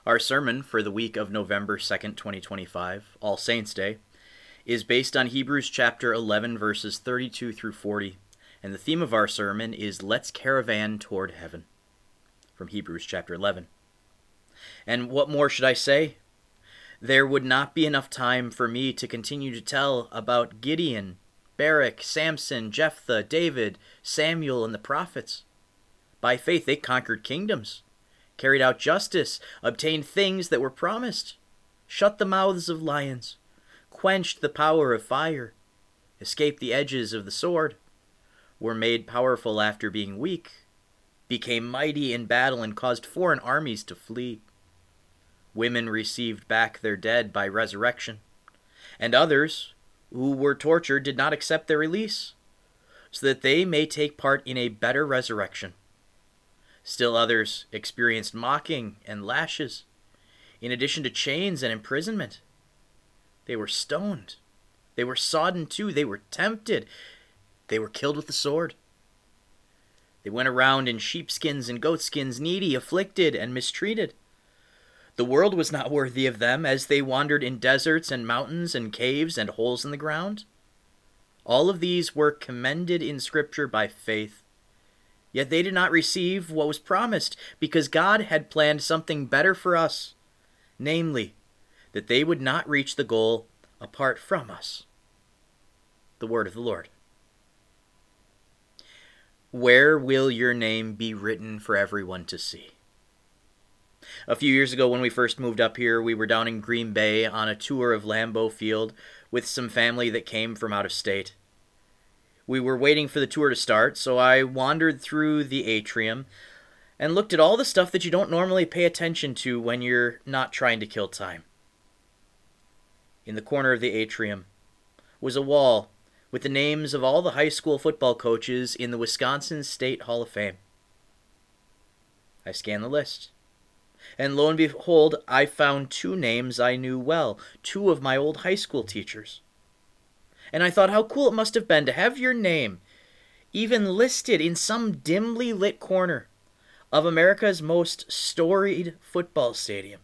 Our sermon for the week of November 2nd, 2025, All Saints' Day, is based on Hebrews chapter 11, verses 32 through 40, and the theme of our sermon is Let's Caravan Toward Heaven, from Hebrews chapter 11. And what more should I say? There would not be enough time for me to continue to tell about Gideon, Barak, Samson, Jephthah, David, Samuel, and the prophets. By faith they conquered kingdoms, carried out justice, obtained things that were promised, shut the mouths of lions, quenched the power of fire, escaped the edges of the sword, were made powerful after being weak, became mighty in battle and caused foreign armies to flee. Women received back their dead by resurrection, and others who were tortured did not accept their release, so that they may take part in a better resurrection. Still others experienced mocking and lashes, in addition to chains and imprisonment. They were stoned. They were sawed in two. They were tempted. They were killed with the sword. They went around in sheepskins and goatskins, needy, afflicted, and mistreated. The world was not worthy of them as they wandered in deserts and mountains and caves and holes in the ground. All of these were commended in Scripture by faith. Yet they did not receive what was promised because God had planned something better for us, namely, that they would not reach the goal apart from us. The word of the Lord. Where will your name be written for everyone to see? A few years ago when we first moved up here, we were down in Green Bay on a tour of Lambeau Field with some family that came from out of state. We were waiting for the tour to start, so I wandered through the atrium and looked at all the stuff that you don't normally pay attention to when you're not trying to kill time. In the corner of the atrium was a wall with the names of all the high school football coaches in the Wisconsin State Hall of Fame. I scanned the list, and lo and behold, I found two names I knew well, two of my old high school teachers. And I thought how cool it must have been to have your name even listed in some dimly lit corner of America's most storied football stadium.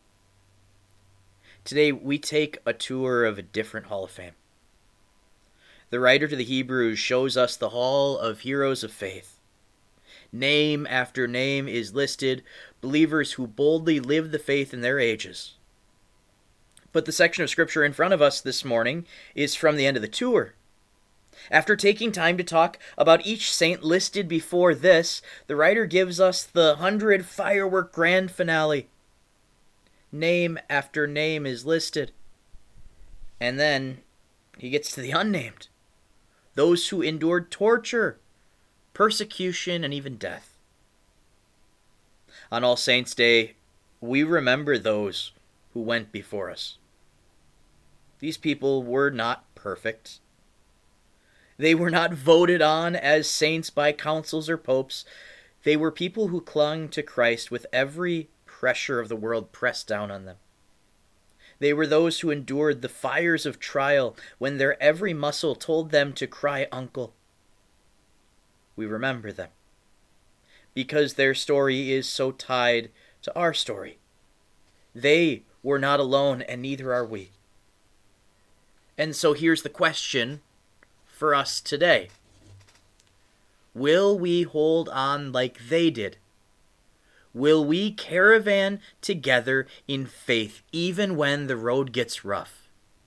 Today, we take a tour of a different Hall of Fame. The writer to the Hebrews shows us the Hall of Heroes of Faith. Name after name is listed, believers who boldly lived the faith in their ages. But the section of Scripture in front of us this morning is from the end of the tour. After taking time to talk about each saint listed before this, the writer gives us the 100-firework grand finale. Name after name is listed. And then he gets to the unnamed. Those who endured torture, persecution, and even death. On All Saints' Day, we remember those who went before us. These people were not perfect. They were not voted on as saints by councils or popes. They were people who clung to Christ with every pressure of the world pressed down on them. They were those who endured the fires of trial when their every muscle told them to cry uncle. We remember them because their story is so tied to our story. They were not alone, and neither are we. And so here's the question for us today. Will we hold on like they did? Will we caravan together in faith even when the road gets rough?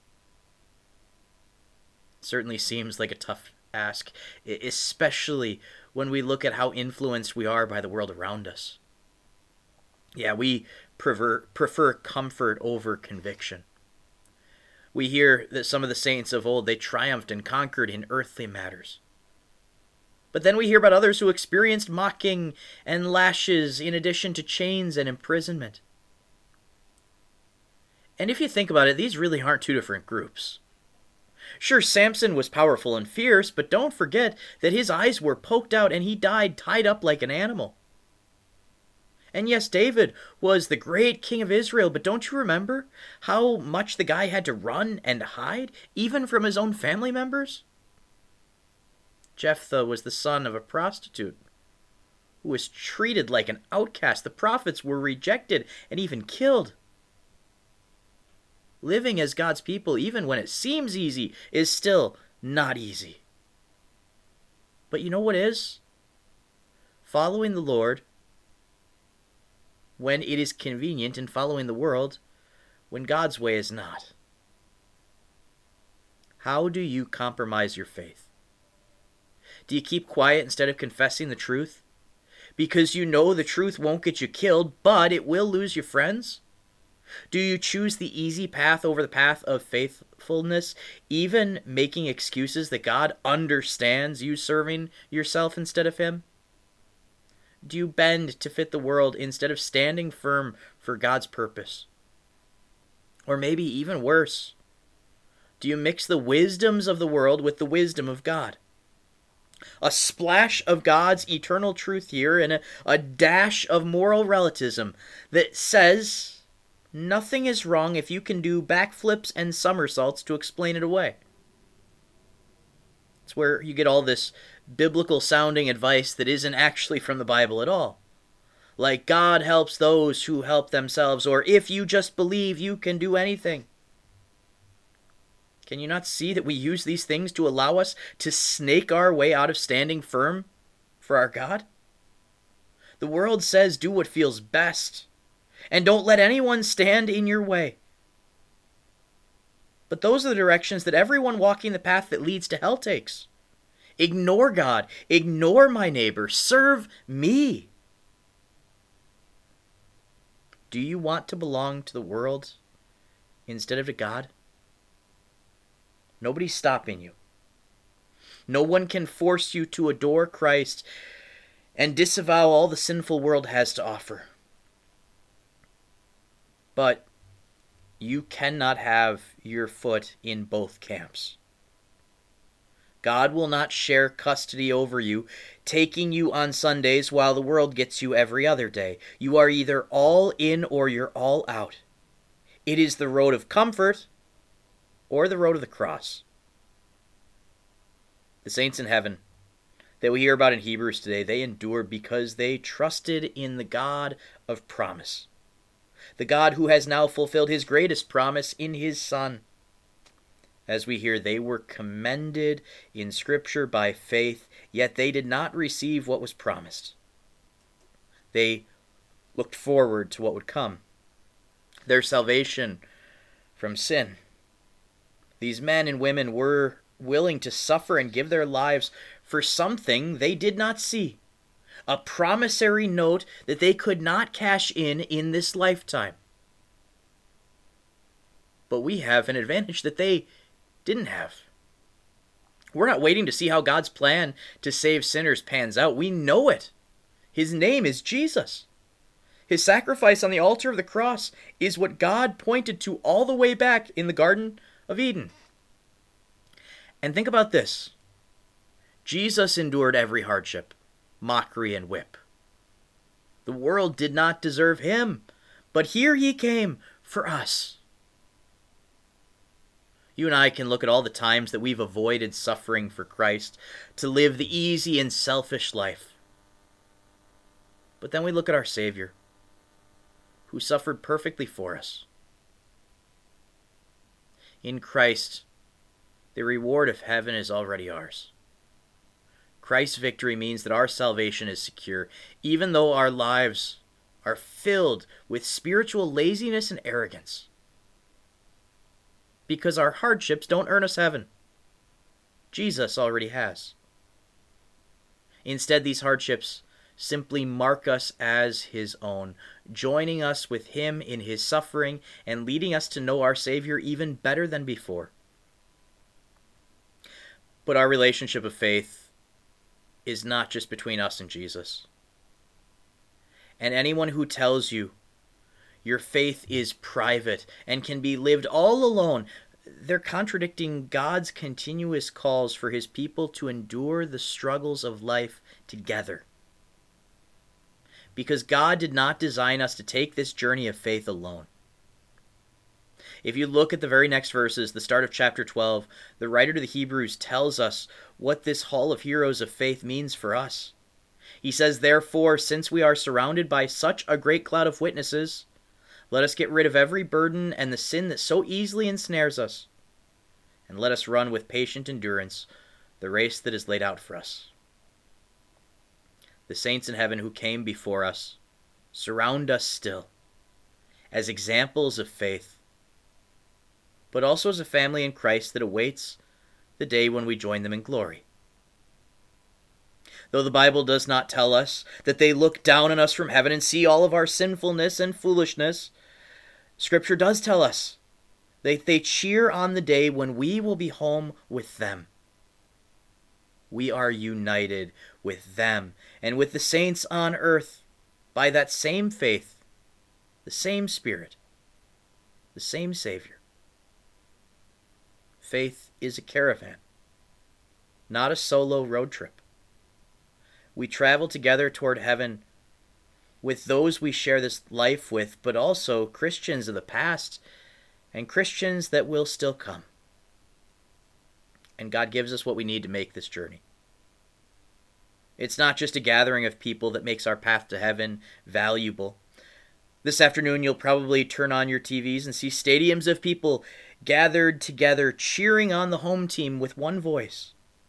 It certainly seems like a tough ask, especially when we look at how influenced we are by the world around us. Yeah, we prefer comfort over conviction. We hear that some of the saints of old, they triumphed and conquered in earthly matters. But then we hear about others who experienced mocking and lashes in addition to chains and imprisonment. And if you think about it, these really aren't two different groups. Sure, Samson was powerful and fierce, but don't forget that his eyes were poked out and he died tied up like an animal. And yes, David was the great king of Israel, but don't you remember how much the guy had to run and hide, even from his own family members? Jephthah was the son of a prostitute. who was treated like an outcast. The prophets were rejected and even killed. Living as God's people, even when it seems easy, is still not easy. But you know what is? Following the Lord when it is convenient, and following the world when God's way is not. How do you compromise your faith? Do you keep quiet instead of confessing the truth? Because you know the truth won't get you killed, but it will lose your friends? Do you choose the easy path over the path of faithfulness, even making excuses that God understands you serving yourself instead of Him? Do you bend to fit the world instead of standing firm for God's purpose? Or maybe even worse, do you mix the wisdoms of the world with the wisdom of God? A splash of God's eternal truth here and a dash of moral relativism that says nothing is wrong if you can do backflips and somersaults to explain it away. It's where you get all this biblical sounding advice that isn't actually from the Bible at all. Like God helps those who help themselves, or if you just believe, you can do anything. Can you not see that we use these things to allow us to snake our way out of standing firm for our God? The world says do what feels best, and don't let anyone stand in your way. But those are the directions that everyone walking the path that leads to hell takes. Ignore God, ignore my neighbor, serve me. Do you want to belong to the world instead of to God? Nobody's stopping you. No one can force you to adore Christ and disavow all the sinful world has to offer. But you cannot have your foot in both camps. God will not share custody over you, taking you on Sundays while the world gets you every other day. You are either all in or you're all out. It is the road of comfort or the road of the cross. The saints in heaven that we hear about in Hebrews today, they endured because they trusted in the God of promise. The God who has now fulfilled His greatest promise in His Son. As we hear, they were commended in Scripture by faith, yet they did not receive what was promised. They looked forward to what would come, their salvation from sin. These men and women were willing to suffer and give their lives for something they did not see, a promissory note that they could not cash in this lifetime. But we have an advantage that they didn't have. We're not waiting to see how God's plan to save sinners pans out. We know it. His name is Jesus. His sacrifice on the altar of the cross is what God pointed to all the way back in the Garden of Eden. And think about this. Jesus endured every hardship, mockery, and whip. The world did not deserve Him, but here He came for us. You and I can look at all the times that we've avoided suffering for Christ to live the easy and selfish life. But then we look at our Savior, who suffered perfectly for us. In Christ, the reward of heaven is already ours. Christ's victory means that our salvation is secure, even though our lives are filled with spiritual laziness and arrogance. Because our hardships don't earn us heaven. Jesus already has. Instead, these hardships simply mark us as His own, joining us with Him in His suffering and leading us to know our Savior even better than before. But our relationship of faith is not just between us and Jesus. And anyone who tells you your faith is private and can be lived all alone, they're contradicting God's continuous calls for His people to endure the struggles of life together. Because God did not design us to take this journey of faith alone. If you look at the very next verses, the start of chapter 12, the writer to the Hebrews tells us what this hall of heroes of faith means for us. He says, "Therefore, since we are surrounded by such a great cloud of witnesses, let us get rid of every burden and the sin that so easily ensnares us, and let us run with patient endurance the race that is laid out for us." The saints in heaven who came before us surround us still as examples of faith, but also as a family in Christ that awaits the day when we join them in glory. Though the Bible does not tell us that they look down on us from heaven and see all of our sinfulness and foolishness, Scripture does tell us that they cheer on the day when we will be home with them. We are united with them and with the saints on earth by that same faith, the same Spirit, the same Savior. Faith is a caravan, not a solo road trip. We travel together toward heaven with those we share this life with, but also Christians of the past and Christians that will still come. And God gives us what we need to make this journey. It's not just a gathering of people that makes our path to heaven valuable. This afternoon, you'll probably turn on your TVs and see stadiums of people gathered together, cheering on the home team with one voice.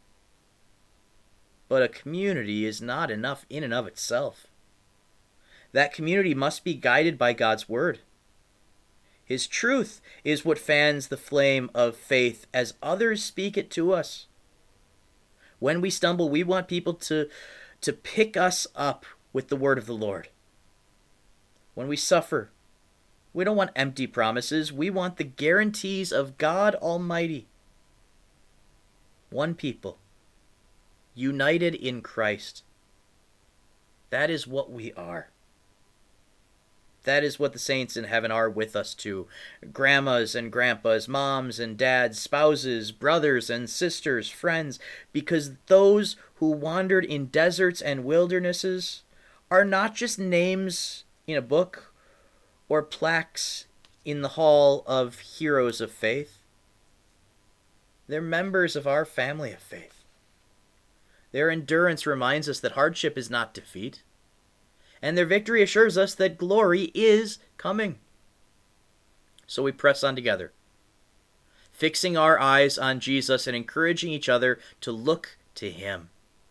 But a community is not enough in and of itself. That community must be guided by God's word. His truth is what fans the flame of faith as others speak it to us. When we stumble, we want people to pick us up with the word of the Lord. When we suffer, we don't want empty promises. We want the guarantees of God Almighty. One people, united in Christ. That is what we are. That is what the saints in heaven are with us too. Grandmas and grandpas, moms and dads, spouses, brothers and sisters, friends, because those who wandered in deserts and wildernesses are not just names in a book or plaques in the hall of heroes of faith. They're members of our family of faith. Their endurance reminds us that hardship is not defeat, and their victory assures us that glory is coming. So we press on together, fixing our eyes on Jesus and encouraging each other to look to him.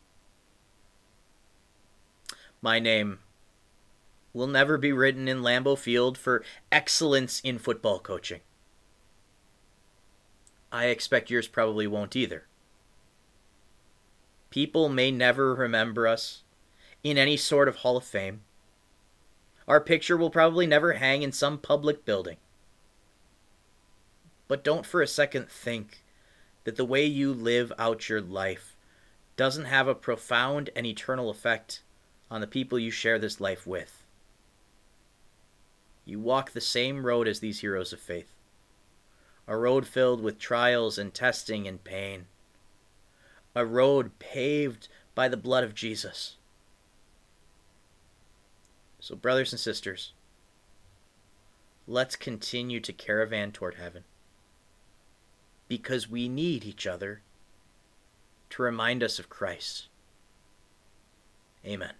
My name will never be written in Lambeau Field for excellence in football coaching. I expect yours probably won't either. People may never remember us in any sort of Hall of Fame. Our picture will probably never hang in some public building. But don't for a second think that the way you live out your life doesn't have a profound and eternal effect on the people you share this life with. You walk the same road as these heroes of faith, a road filled with trials and testing and pain, a road paved by the blood of Jesus. So, brothers and sisters, let's continue to caravan toward heaven, because we need each other to remind us of Christ. Amen.